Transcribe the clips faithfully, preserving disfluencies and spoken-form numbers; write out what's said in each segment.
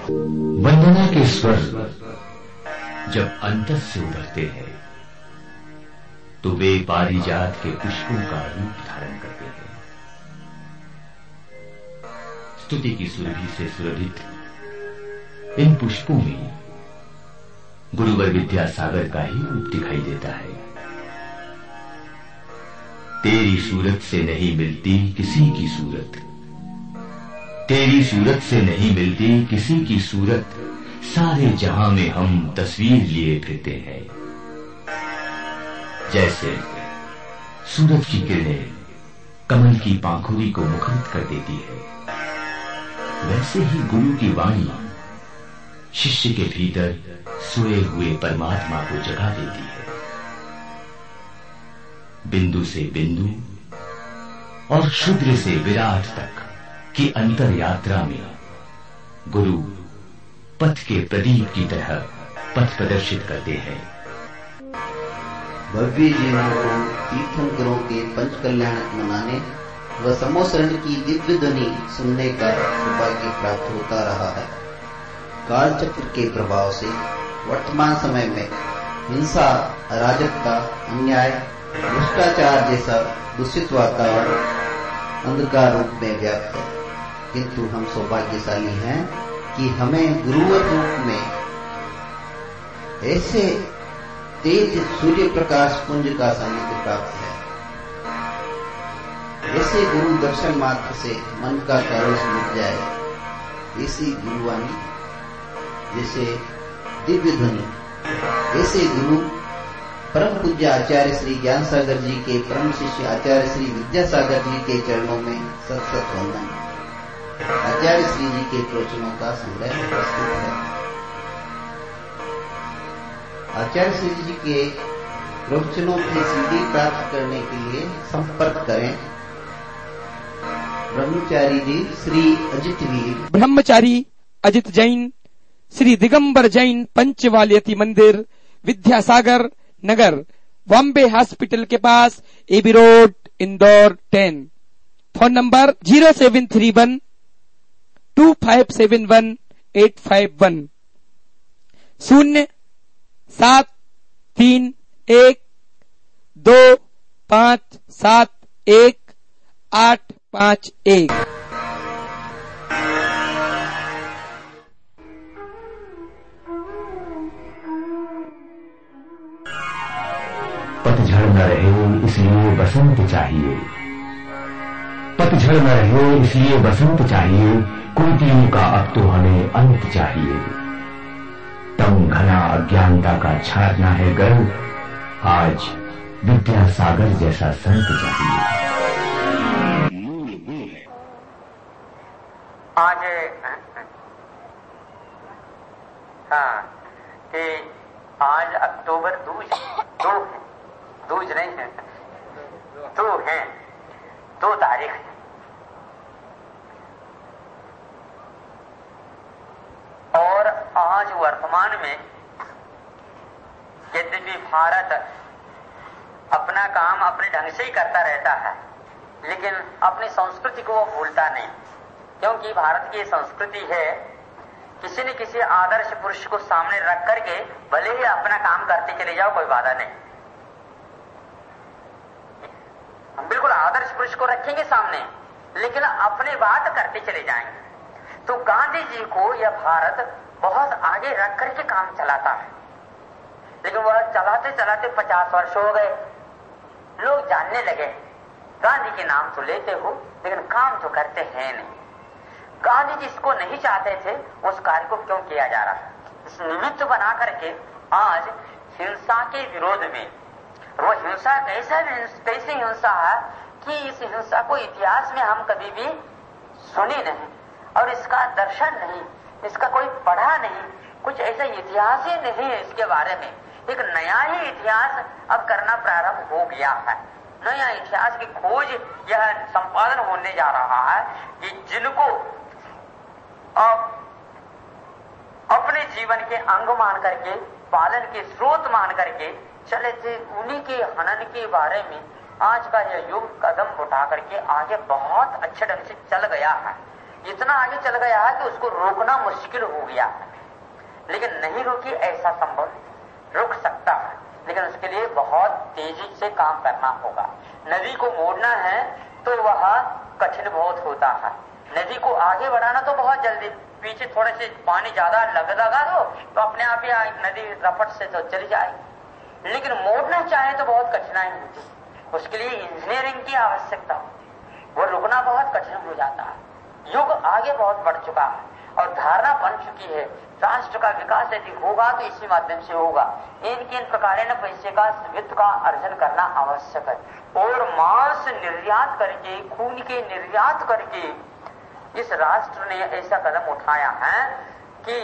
वंदना के स्वर जब अंतर से उभरते हैं तो वे पारिजात के पुष्पों का रूप धारण करते हैं। स्तुति की सुरभि से सुरभित इन पुष्पों में गुरुवर विद्यासागर का ही रूप दिखाई देता है। तेरी सूरत से नहीं मिलती किसी की सूरत, तेरी सूरत से नहीं मिलती किसी की सूरत, सारे जहां में हम तस्वीर लिए फिरते हैं। जैसे सूरज की किरणें कमल की पाखुरी को मुखरित कर देती है, वैसे ही गुरु की वाणी शिष्य के भीतर सोए हुए परमात्मा को जगा देती है। बिंदु से बिंदु और क्षुद्र से विराट तक की अंतर यात्रा में गुरु पथ के प्रदीप की तरह पथ प्रदर्शित करते हैं। भव्य जीवन को तीर्थंकरों के पंच कल्याण मनाने व समोसरण की दिव्य ध्वनि सुनने का सौभाग्य प्राप्त होता रहा है। कालचक्र के प्रभाव से वर्तमान समय में हिंसा, अराजकता, अन्याय, भ्रष्टाचार जैसा दूषित वातावरण अंधकार रूप में व्याप्त है, किंतु हम सौभाग्यशाली हैं कि हमें गुरुवर रूप में ऐसे तेज सूर्य प्रकाश पुंज का सानिध्य प्राप्त है। ऐसे गुरु दर्शन मात्र से मन का कलश मिट जाए, ऐसी गुरुवाणी, जैसे दिव्य ध्वनि, ऐसे गुरु परम पूज्य आचार्य श्री ज्ञान सागर जी के परम शिष्य आचार्य श्री विद्यासागर जी के चरणों में सत सत वंदन। आचार्य श्री जी के प्रवचनों का संग्रह प्रस्तुत है। आचार्य श्री जी के प्रवचनों की सीडी प्राप्त करने के लिए संपर्क करें ब्रह्मचारी जी श्री अजित वीर, ब्रह्मचारी अजित जैन, श्री दिगंबर जैन पंचवाल्यती मंदिर, विद्यासागर नगर, बॉम्बे हॉस्पिटल के पास, AB road, Indore ten. Phone number zero seven three one two five seven one eight five one, शून्य सात तीन एक दो पांच सात एक आठ पांच एक। पतझड़ न रहे इसलिए बसंत चाहिए, पतझड़ न रहे इसलिए बसंत चाहिए, कुर्तियों का अब तो हमें अंत चाहिए। तम घना अज्ञानता का छाड़ना है गर्व, आज विद्यासागर जैसा संत चाहिए। आज हाँ कि आज अक्टूबर दूज दो है, दूज नहीं है, दो है, दो तारीख है। और आज वर्तमान में यद्यपि भारत अपना काम अपने ढंग से ही करता रहता है, लेकिन अपनी संस्कृति को वो भूलता नहीं, क्योंकि भारत की संस्कृति है किसी न किसी आदर्श पुरुष को सामने रख करके भले ही अपना काम करते चले जाओ, कोई बाधा नहीं। हम बिल्कुल आदर्श पुरुष को रखेंगे सामने, लेकिन अपने बात करते चले जाएंगे। तो गांधी जी को यह भारत बहुत आगे रख करके काम चलाता है, लेकिन वह चलाते चलाते पचास वर्ष हो गए, लोग जानने लगे गांधी के नाम तो लेते हो लेकिन काम तो करते हैं नहीं। गांधी जिसको नहीं चाहते थे उस कार्य को क्यों किया जा रहा है? इस निमित्त बना करके आज हिंसा के विरोध में, वो हिंसा कैसा कैसी हिंसा है कि इस हिंसा को इतिहास में हम कभी भी सुनी नहीं और इसका दर्शन नहीं, इसका कोई पढ़ा नहीं, कुछ ऐसा इतिहास ही नहीं है इसके बारे में। एक नया ही इतिहास अब करना प्रारंभ हो गया है, नया इतिहास की खोज यह संपादन होने जा रहा है कि जिनको अब अपने जीवन के अंग मान करके, पालन के स्रोत मान करके चले थे, उन्हीं के हनन के बारे में आज का यह युग कदम उठा करके आगे बहुत अच्छे ढंग से चल गया है। इतना आगे चल गया है कि उसको रोकना मुश्किल हो गया, लेकिन नहीं रोकी ऐसा संभव, रुक सकता है, लेकिन उसके लिए बहुत तेजी से काम करना होगा। नदी को मोड़ना है तो वह कठिन बहुत होता है, नदी को आगे बढ़ाना तो बहुत जल्दी, पीछे थोड़े से पानी ज्यादा लग लगा दो तो अपने आप ही नदी रपट से तो चली जाएगी, लेकिन मोड़ना चाहे तो बहुत कठिनाई होती, उसके लिए इंजीनियरिंग की आवश्यकता होती, वो रुकना बहुत कठिन हो जाता है। युग आगे बहुत बढ़ चुका है और धारणा बन चुकी है, राष्ट्र का विकास यदि होगा तो इसी माध्यम से होगा। इनके इन प्रकार न पैसे का वित्त का अर्जन करना आवश्यक है और मांस निर्यात करके, खून के निर्यात करके इस राष्ट्र ने ऐसा कदम उठाया है कि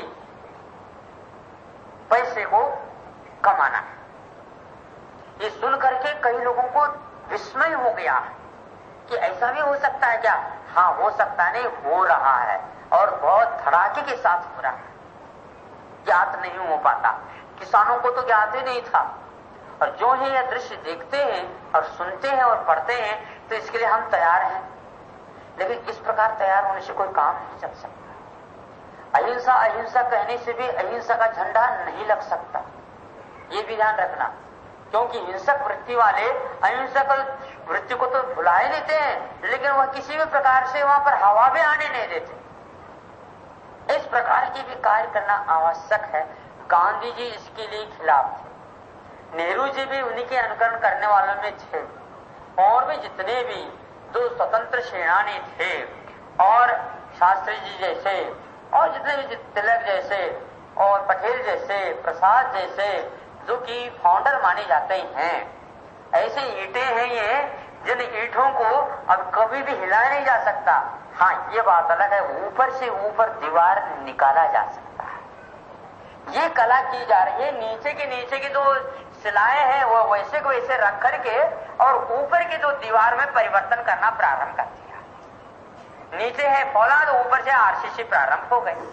पैसे को कमाना है। ये सुन करके कई लोगों को विस्मय हो गया कि ऐसा भी हो सकता है क्या? हाँ, हो सकता है, नहीं हो रहा है और बहुत धड़ाके के साथ हो रहा है। ज्ञात नहीं हो पाता, किसानों को तो ज्ञात ही नहीं था, और जो ही यह दृश्य देखते हैं और सुनते हैं और पढ़ते हैं तो इसके लिए हम तैयार हैं, लेकिन इस प्रकार तैयार होने से कोई काम नहीं चल सकता। अहिंसा अहिंसा कहने से भी अहिंसा का झंडा नहीं लग सकता, ये भी ध्यान रखना, क्योंकि हिंसक वृत्ति वाले अहिंसक वृत्ति को तो भुला ही लेते हैं, लेकिन वह किसी भी प्रकार से वहां पर हवा भी आने नहीं देते। इस प्रकार के भी कार्य करना आवश्यक है। गांधी जी इसके लिए खिलाफ थे, नेहरू जी भी उन्हीं के अनुकरण करने वालों में थे, और भी जितने भी दो स्वतंत्र सेनानी थे और शास्त्री जी जैसे और जितने भी तिलक जैसे और पटेल जैसे, प्रसाद जैसे, जो कि फाउंडर माने जाते हैं, ऐसे ईंटें हैं ये जिन ईंटों को अब कभी भी हिलाया नहीं जा सकता। हाँ, ये बात अलग है, ऊपर से ऊपर दीवार निकाला जा सकता है, ये कला की जा रही है। नीचे के नीचे की जो सिलाएं हैं वो वैसे को वैसे रख करके और ऊपर की जो दीवार में परिवर्तन करना प्रारंभ कर दिया। नीचे है फौलाद, ऊपर से आरसीसी प्रारंभ हो गई।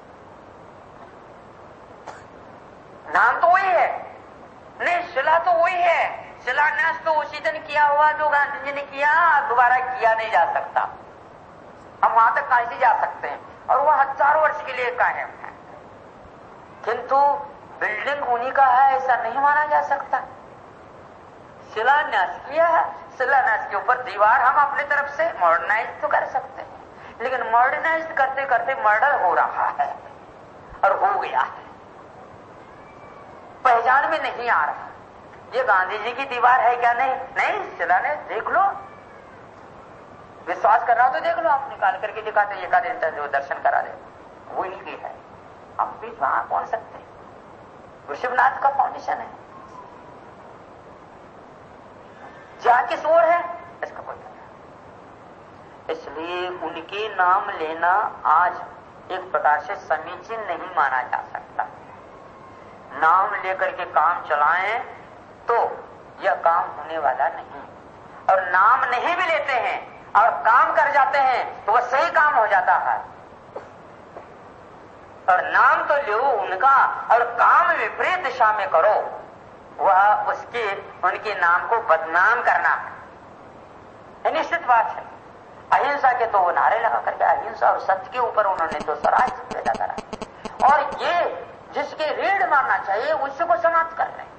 नाम तो वही है, नहीं शिला तो वही है, शिलान्यास तो उसी दिन किया हुआ जो गांधी जी ने किया, दोबारा किया नहीं जा सकता। हम वहां तक कैसे जा सकते हैं, और वह हजारों वर्ष के लिए कायम है, किंतु बिल्डिंग उन्हीं का है ऐसा नहीं माना जा सकता। शिलान्यास किया है, शिलान्यास के ऊपर दीवार हम अपनी तरफ से मॉडर्नाइज तो कर सकते हैं, लेकिन मॉडर्नाइज करते करते मर्डर हो रहा है और हो गया है, पहचान में नहीं आ रहा ये गांधी जी की दीवार है क्या? नहीं नहीं, शिलान्यास देख लो, विश्वास कर रहा हो तो देख लो, आप निकाल करके दिखाते एक आध दिन जो दर्शन करा दे, वो ही की है। हम भी वहां पहुंच सकते हैं, ऋषभनाथ का फाउंडेशन है, जा किस ओर है इसका कोई पता। इसलिए उनके नाम लेना आज एक प्रकार से समीचीन नहीं माना जा सकता। नाम लेकर के काम चलाएं तो यह काम होने वाला नहीं, और नाम नहीं भी लेते हैं और काम कर जाते हैं तो वह सही काम हो जाता है। और नाम तो लो उनका और काम विपरीत दिशा में करो, वह उसके उनके नाम को बदनाम करना है, निश्चित बात है। अहिंसा के तो वो नारे लगा करके अहिंसा और सत्य के ऊपर उन्होंने तो स्वराज पैदा करा, और ये जिसके रीढ़ मारना चाहिए उसको समाप्त कर रहे।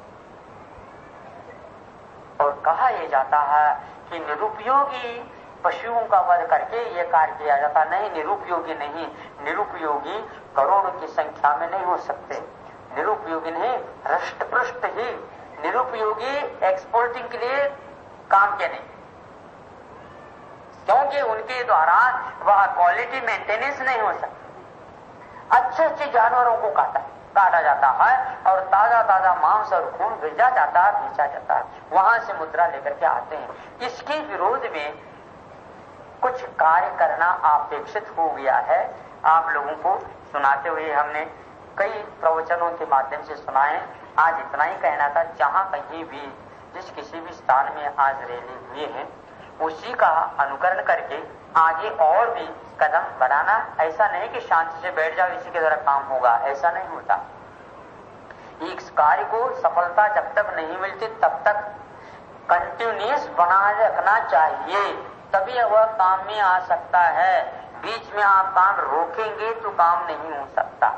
और कहा यह जाता है कि निरुपयोगी पशुओं का वध करके ये कार्य किया जाता, नहीं, निरुपयोगी नहीं, निरुपयोगी करोड़ों की संख्या में नहीं हो सकते, निरुपयोगी नहीं, हृष्ट पृष्ठ ही निरुपयोगी एक्सपोर्टिंग के लिए काम के नहीं, क्योंकि उनके द्वारा वह क्वालिटी मेंटेनेंस नहीं हो सकती। अच्छे अच्छे जानवरों को काटा काटा जाता है और ताजा ताजा मांस और खून भेजा जाता है, बेचा जाता है, वहां से मुद्रा लेकर के आते हैं। इसके विरोध में कुछ कार्य करना अपेक्षित हो गया है। आप लोगों को सुनाते हुए हमने कई प्रवचनों के माध्यम से सुनाए। आज इतना ही कहना था, जहां कहीं भी जिस किसी भी स्थान में आज रैली हुए हैं उसी का अनुकरण करके आगे और भी कदम बढ़ाना। ऐसा नहीं कि शांति से बैठ जाओ इसी के द्वारा काम होगा, ऐसा नहीं होता। इस कार्य को सफलता जब तक नहीं मिलती तब तक कंटिन्यूस बना रखना चाहिए, तभी वह काम में आ सकता है। बीच में आप काम रोकेंगे तो काम नहीं हो सकता।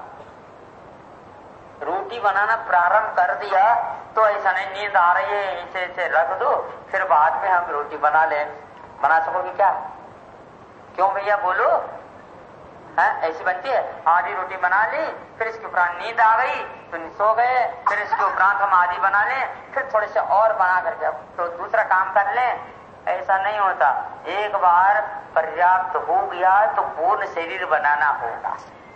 रोटी बनाना प्रारंभ कर दिया तो ऐसा नहीं नींद आ रही है इसे इसे रख दो फिर बाद में हम रोटी बना लें, बना सकोगे क्या? क्यों भैया बोलो? है ऐसी बनती है? आधी रोटी बना ली फिर इसके उपरांत नींद आ गई तो सो गए, फिर इसके उपरांत हम आधी बना लें फिर थोड़े से और बना करके तो दूसरा काम कर लें। ऐसा नहीं होता। एक बार पर्याप्त हो गया तो पूर्ण शरीर बनाना होगा।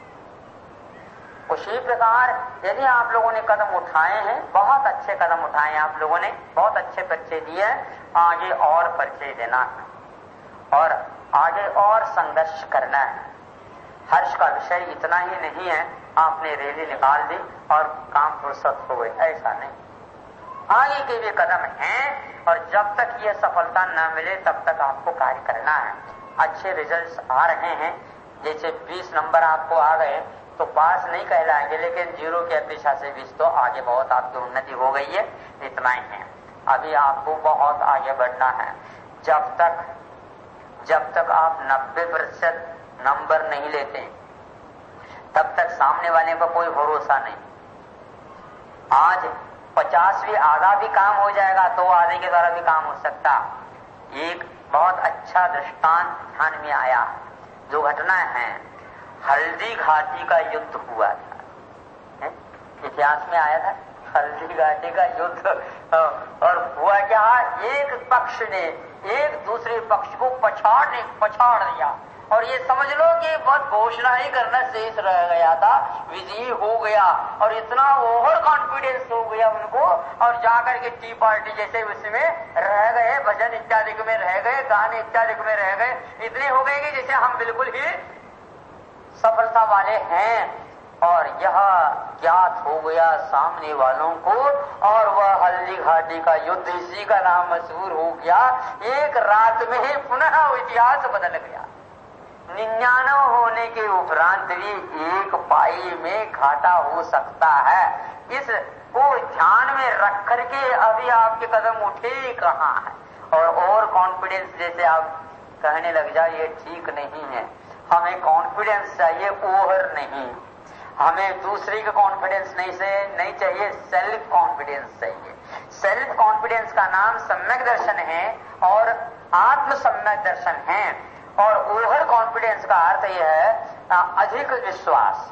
उसी प्रकार यदि आप लोगों ने कदम उठाए हैं, बहुत अच्छे कदम उठाए हैं आप लोगों ने, बहुत अच्छे परिचय दिए, आगे और परिचय देना है और आगे और संघर्ष करना है। हर्ष का विषय इतना ही नहीं है आपने रैली निकाल दी और काम फुर्सत हो गई, ऐसा नहीं। आगे के भी कदम हैं और जब तक ये सफलता न मिले तब तक आपको कार्य करना है। अच्छे रिजल्ट्स आ रहे हैं, जैसे बीस नंबर आपको आ गए तो पास नहीं कहलाएंगे, लेकिन जीरो की अपेक्षा से बीस तो आगे बहुत आपकी उन्नति हो गई है, इतना ही है। अभी आपको बहुत आगे बढ़ना है। जब तक जब तक आप नब्बे प्रतिशत नंबर नहीं लेते तब तक सामने वाले का कोई भरोसा नहीं। आज पचासवीं आधा भी काम हो जाएगा तो आधे के द्वारा भी काम हो सकता। एक बहुत अच्छा दृष्टांत ध्यान में आया, जो घटना है हल्दी घाटी का युद्ध हुआ था, इतिहास में आया था हल्दी घाटी का युद्ध। और हुआ क्या, एक पक्ष ने एक दूसरे पक्ष को पछाड़ पछाड़ दिया और ये समझ लो कि बहुत घोषणा ही करना शेष रह गया था, विजयी हो गया और इतना ओवर कॉन्फिडेंस हो गया उनको और जाकर के टी पार्टी जैसे उसमें रह गए, भजन इत्यादि में रह गए, गाने इत्यादि में रह गए, इतने हो गए कि जैसे हम बिल्कुल ही सफलता वाले हैं। और यह ज्ञात हो गया सामने वालों को और वह हल्दी घाटी का युद्ध इसी का नाम मशहूर हो गया। एक रात में ही पुनः इतिहास बदल गया। निन्यानवे होने के उपरांत भी एक पाई में घाटा हो सकता है। इस को ध्यान में रख करके अभी आपके कदम उठे कहाँ है और और कॉन्फिडेंस जैसे आप कहने लग जाए ये ठीक नहीं है। हमें कॉन्फिडेंस चाहिए, ओवर नहीं। हमें दूसरे का कॉन्फिडेंस नहीं से नहीं चाहिए, सेल्फ कॉन्फिडेंस चाहिए। सेल्फ कॉन्फिडेंस का नाम सम्यक दर्शन है और आत्म सम्यक दर्शन है और ओवर कॉन्फिडेंस का अर्थ यह है अधिक विश्वास।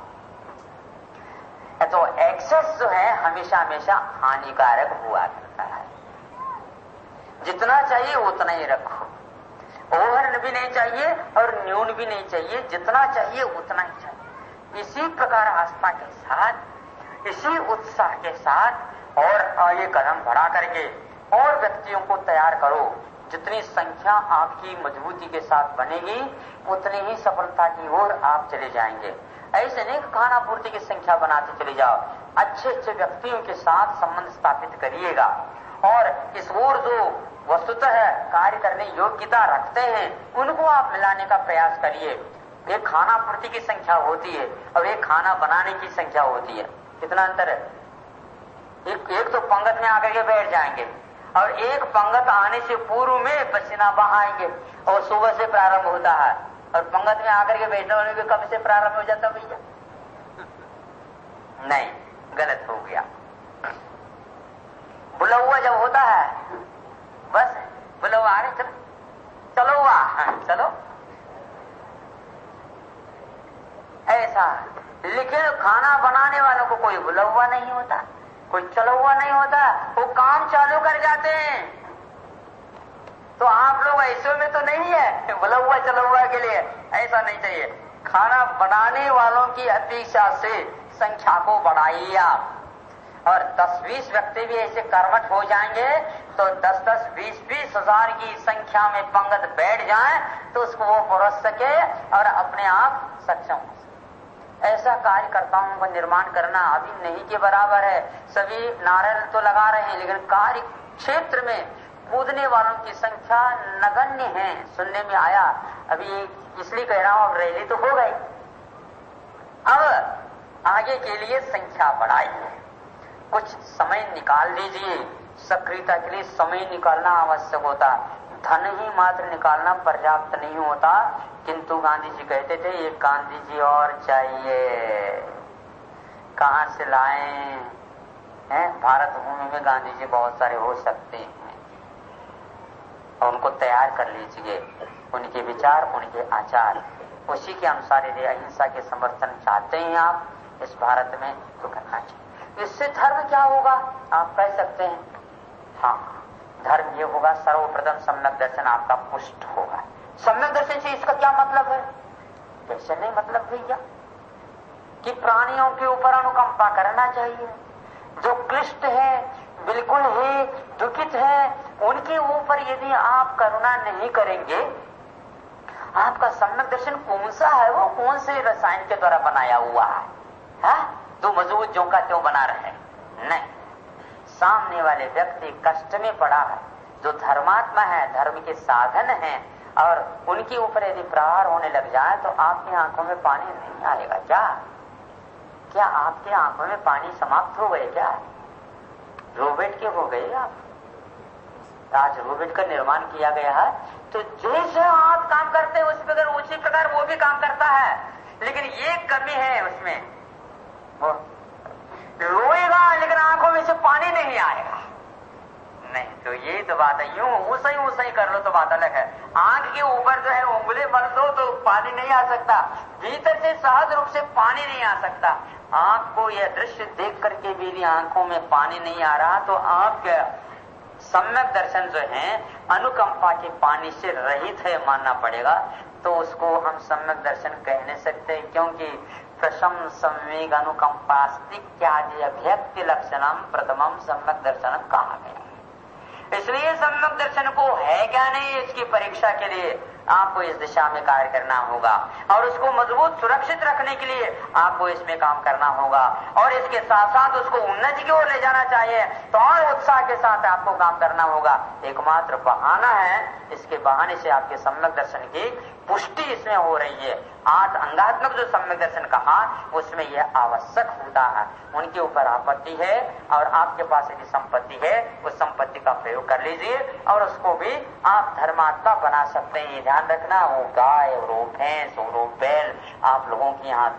तो एक्सेस जो है हमेशा हमेशा हानिकारक हुआ करता है। जितना चाहिए उतना ही रखो, ओवर भी नहीं चाहिए और न्यून भी नहीं चाहिए, जितना चाहिए उतना ही चाहिए। इसी प्रकार आस्था के साथ, इसी उत्साह के साथ और आगे कदम बढ़ा करके और व्यक्तियों को तैयार करो। जितनी संख्या आपकी मजबूती के साथ बनेगी उतनी ही सफलता की ओर आप चले जाएंगे। ऐसे नहीं खाना पूर्ति की संख्या बनाते चले जाओ, अच्छे अच्छे व्यक्तियों के साथ संबंध स्थापित करिएगा और इस ओर जो वस्तुतः कार्य करने योग्यता रखते हैं उनको आप मिलाने का प्रयास करिए। एक खाना पूर्ति की संख्या होती है और एक खाना बनाने की संख्या होती है, कितना अंतर है। एक, एक तो पंगत में आकर के बैठ जाएंगे और एक पंगत आने से पूर्व में पसीना बहाएंगे और सुबह से प्रारंभ होता है और पंगत में आकर के बैठने वाले के कब से प्रारंभ हो जाता भैया? नहीं, गलत हो गया। बुला हुआ जब होता है बस बुला हुआ आ रहे चलो चलो हुआ हाँ, चलो ऐसा। लेकिन खाना बनाने वालों को कोई बुला हुआ नहीं होता, कोई चला हुआ नहीं होता, वो काम चालू कर जाते हैं। तो आप लोग ऐसे में तो नहीं है बुला हुआ चला हुआ के लिए, ऐसा नहीं चाहिए। खाना बनाने वालों की अपेक्षा से संख्या को बढ़ाइए आप और दस बीस व्यक्ति भी ऐसे कर्मठ हो जाएंगे तो दस दस बीस बीस हजार की संख्या में पंगत बैठ जाए तो उसको वो परोस सके और अपने आप सक्षम हो। ऐसा कार्यकर्ताओं का निर्माण करना अभी नहीं के बराबर है। सभी नारे तो लगा रहे हैं लेकिन कार्य क्षेत्र में कूदने वालों की संख्या नगण्य है, सुनने में आया। अभी इसलिए कह रहा हूं अब रैली तो हो गई, अब आगे के लिए संख्या बढ़ाइए, कुछ समय निकाल लीजिए। सक्रियता के लिए समय निकालना आवश्यक होता। धन ही मात्र निकालना पर्याप्त नहीं होता, किंतु गांधी जी कहते थे एक गांधी जी और चाहिए। कहां से लाएं? हैं? भारत भूमि में गांधी जी बहुत सारे हो सकते हैं और उनको तैयार कर लीजिए, उनके विचार, उनके आचार, उसी के अनुसार यदि अहिंसा के समर्थन चाहते हैं आप इस भारत में तो करना चाहिए। इससे धर्म क्या होगा आप कह सकते हैं? हाँ, धर्म ये होगा सर्वप्रथम सम्यक दर्शन आपका पुष्ट होगा। सम्यक दर्शन से इसका क्या मतलब है? कैसे नहीं मतलब भैया कि प्राणियों के ऊपर अनुकंपा करना चाहिए, जो क्लिष्ट है, बिल्कुल ही दुखित है, उनके ऊपर यदि आप करुणा नहीं करेंगे, आपका सम्यक दर्शन कौन सा है? वो कौन से रसायन के द्वारा बनाया हुआ है, है? तो मजबूत जो का त्यों बना रहे? नहीं, सामने वाले व्यक्ति कष्ट में पड़ा है, जो धर्मात्मा है, धर्म के साधन है, और उनके ऊपर यदि प्रहार होने लग जाए तो आपकी आंखों में पानी नहीं आएगा क्या? क्या आपकी आंखों में पानी समाप्त हो गए क्या? रोबोट के हो गए आप? आज रोबोट का निर्माण किया गया है, तो जैसे आप काम करते हैं उस प्रकार उसी प्रकार वो भी काम करता है, लेकिन ये कमी है उसमें, वो रोएगा लेकिन आंखों में से पानी नहीं आएगा। नहीं तो ये तो बात है, यूं ऊसई ऊसई कर लो तो बात अलग है। आंख के ऊपर जो है उंगली मल दो तो पानी नहीं आ सकता, भीतर से सहज रूप से पानी नहीं आ सकता। आंख को यह दृश्य देख करके भी आंखों में पानी नहीं आ रहा तो आपके सम्यक दर्शन जो है अनुकंपा के पानी से रहित है मानना पड़ेगा। तो उसको हम सम्यक दर्शन कह नहीं सकते, क्योंकि प्रशम संवेग अनुकंपास्तित्यादि अभ्यक्ति लक्षणम प्रथमम सम्यक दर्शनम कहा गया। इसलिए सम्यक दर्शन को है क्या नहीं, इसकी परीक्षा के लिए आपको इस दिशा में कार्य करना होगा, और उसको मजबूत सुरक्षित रखने के लिए आपको इसमें काम करना होगा, और इसके साथ साथ उसको उन्नति की ओर ले जाना चाहिए तो और उत्साह के साथ आपको काम करना होगा। एकमात्र बहाना है, इसके बहाने से आपके सम्यक दर्शन की पुष्टि इसमें हो रही है। आठ अंगात्मक जो सम्यक दर्शन कहा उसमें यह आवश्यक होता है। उनके ऊपर आपत्ति है और आपके पास यदि संपत्ति है उस संपत्ति का प्रयोग कर लीजिए और उसको भी आप धर्मात्मा बना सकते हैं। ध्यान रखना, वो गाय और वो भैंस और वो बैल आप लोगों के यहाँ